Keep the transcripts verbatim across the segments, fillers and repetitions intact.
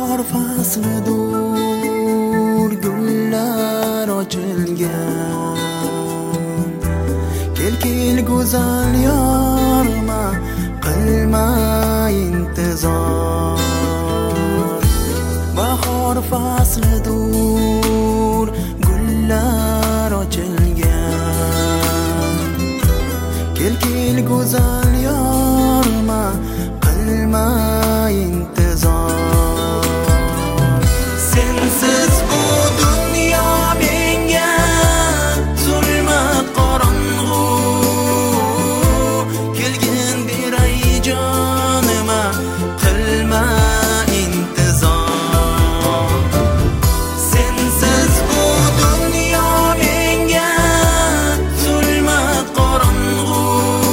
bahor faslidur, gullar ochilgan. Kel kel go'zal yorma, qilma intizor. Bahor faslidur, gullar ochilgan. Kel kel go'zal yorma, qilma intizor. Sensiz bu dunyo menga zulmat qorong'u. Kelgin beray jonima, qilma intizor. Sensiz bu dunyo menga zulmat qorong'u.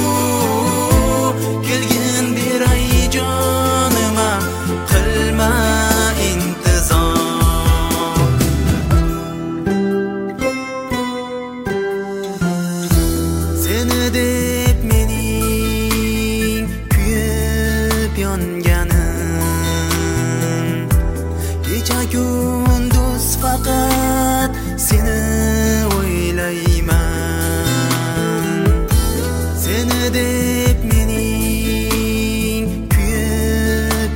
Kelgin beray jonima, qilma intizor. Seni deb mening kuyib yonganim, kecha kunduz faqat seni o'ylayman. Seni deb mening kuyib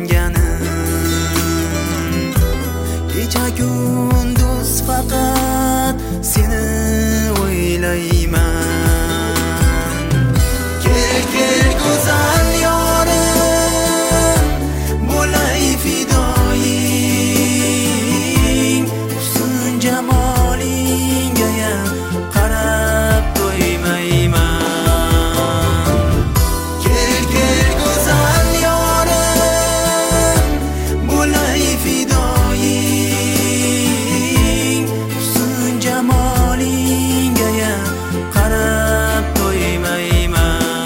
yonganim, kecha kunduz faqat seni o'ylayman. Kel kel go'zal yorim, bo'lay fidoying. Husn jamolingga qarab to'ymayman. Kel kel go'zal yorim, bo'lay fidoying. Husn jamolingga qarab to'ymayman.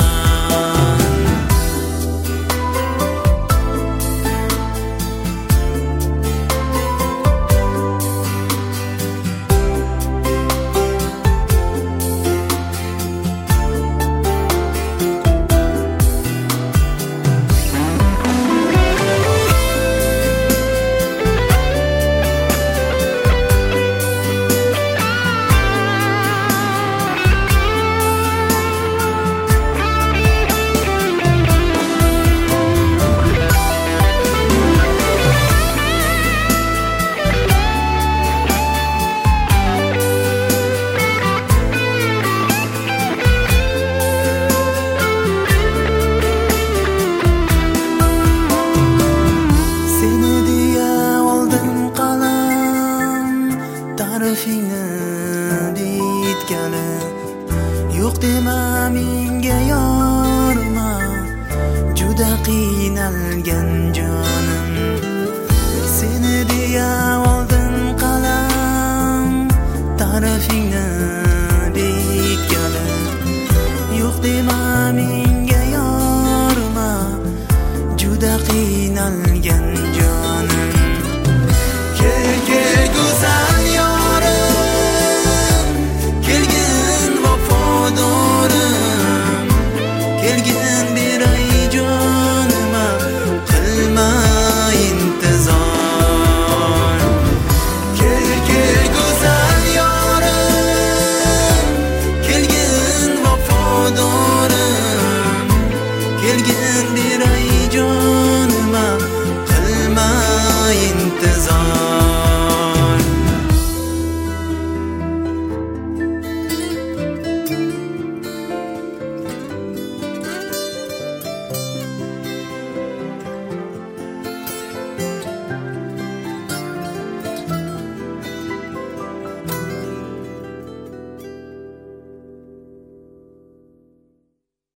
Seni deya oldim qalam, ta'rifingni bitgani. Yo'q dema menga yorma, juda qiynalgan jonim. Seni deya oldim qalam, ta'rifingni bitgani. Yo'q dema menga yorma, juda qiynalgan